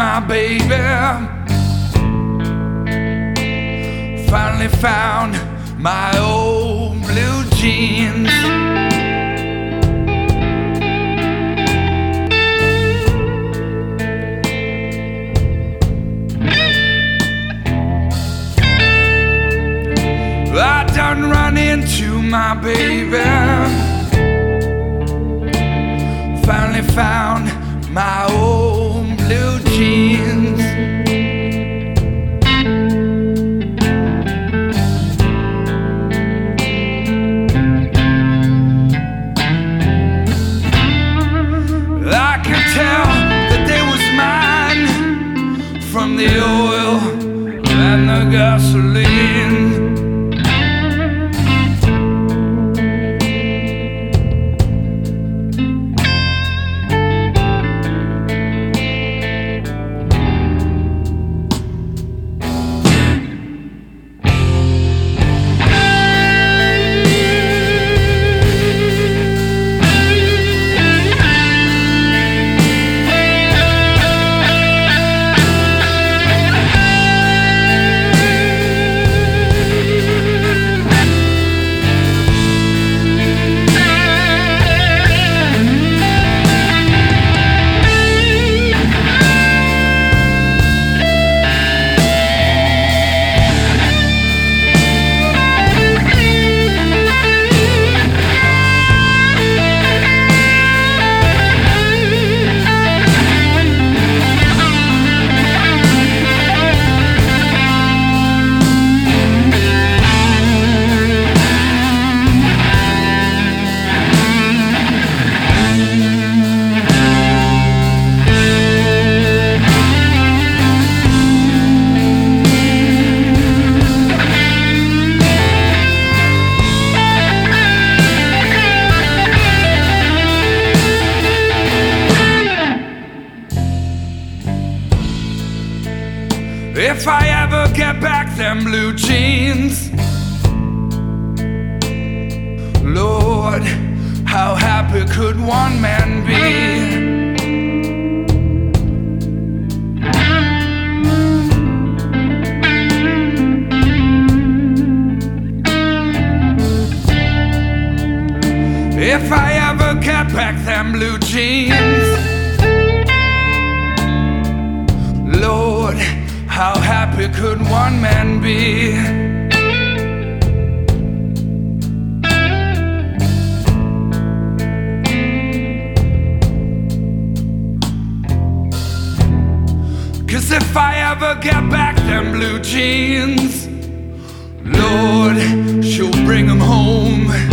my baby. Finally found my old blue jeans. I done run into my baby. Finally found my old blue jeans. I could tell that they was mine from the oil and the gasoline. If I ever get back them blue jeans, Lord, how happy could one man be? If I ever get back them blue jeans, Lord, how happy could one man be? Cause if I ever get back them blue jeans, Lord, she'll bring them home.